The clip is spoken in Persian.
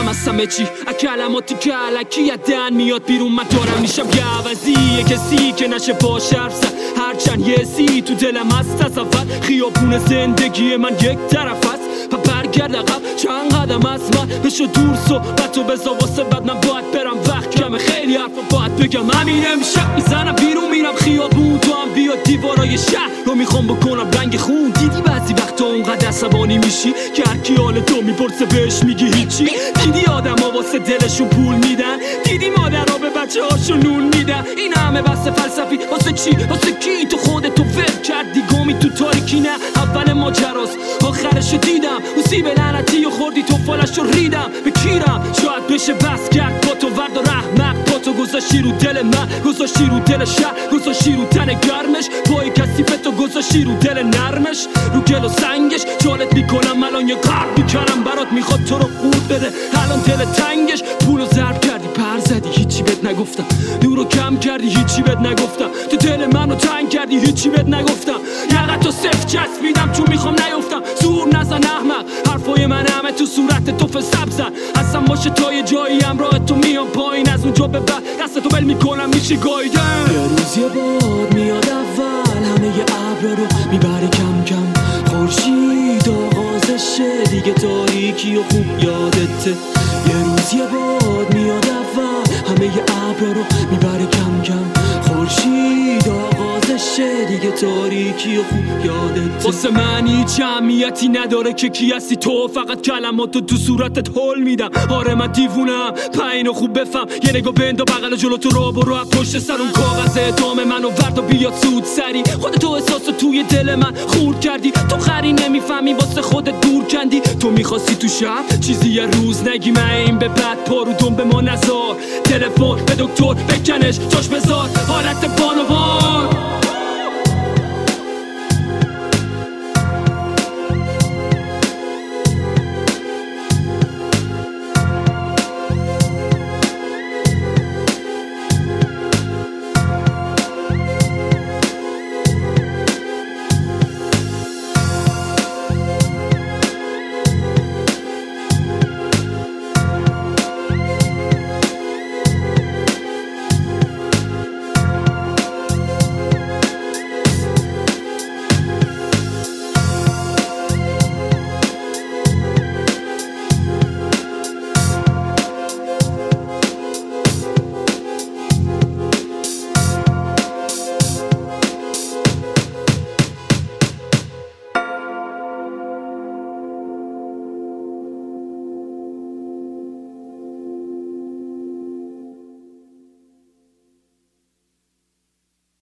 خستم از همه چی کلماتی که علکی دهن میاد بیرون من دارم میشم یه عوضی یه کسی که نشه باش حرف زد هرچند یه سی تو دلم هست از اول خیابون زندگی من یک طرف هست برگرد عقب چند قدم از من بشو دور صحبتو بذار واسه بعد من باید برم وقت کمه خیلی حرفا باید بگم همین امشب میزنم بیرون میرم خیابون تو هم بیا دیوارای شهر رو میخوام بکنم رنگ خون دیدی بعضی وقتا اونقدر عصبانی میشی که هر کی حال تو میپرسه بهش میگی هیچی دیدی آدما واسه دلشون پول میدن دیدی مادرها به بچه هاشون نون میدن این همه بحث فلسفی واسه چی واسه کی تو خودتو فکر کردی گمی تو تاریکی نه اول ماجراست آخرشو دیدم سیب لعنتی و خوردی تو فالشو ریدم بکیرم شاید بشه بس کرد با تو ورد و رحمق با تو گذاشتی رو دل من گذاشتی رو دل شهر گذاشتی رو تن گرمش پای کثیف تو گذاشتی رو دل نرمش رو گل و سنگش جالت میکنم الان یه قرب میکنم برات میخواد تو رو قورت بده الان دل تنگش پولو ضرب کردی پر زدی هیچی بهت نگفتم دورو کم کردی هیچی بهت نگفتم تو دل منو تنگ کردی هیچی بهت نگفتم یقتو صفر چسبیدم چون میخوام نیفتم زور نزن احمق حرفای من همه تو صورت تو فسبزن اصلا باشه تا یه جایی همراه تو میام پایین از اونجا به بعد دست تو بل میکنم میشی گایدن یه روز یه باد میاد اول همه یه ابرا رو میبره کم کم خورشید آغازشه دیگه تاریکی و خوب یادته یه روز یه باد میاد اول همه یه ابرا رو میبره کم کم خورشید آغازشه دیگه تاریکی و خوب یادته واسه من هیچ اهمیتی نداره که کی هستی تو فقط کلماتو تو صورتت هول میدم آره من دیوونم اینو خوب بفهم یه نگاه بندا بغل جلو تو را برو از پشت سر اون کاغذ ادامه منو ورد و بیاد سود سری خودتو احساسو توی دل من خورد کردی تو خری نمیفهمی واسه خودت دور کندی تو میخواستی تو شب چیزی یه روز نگی من این به بعد پارو دم به ما نزار تلفن به دکتر بکنش جاش بذار حالت بانوان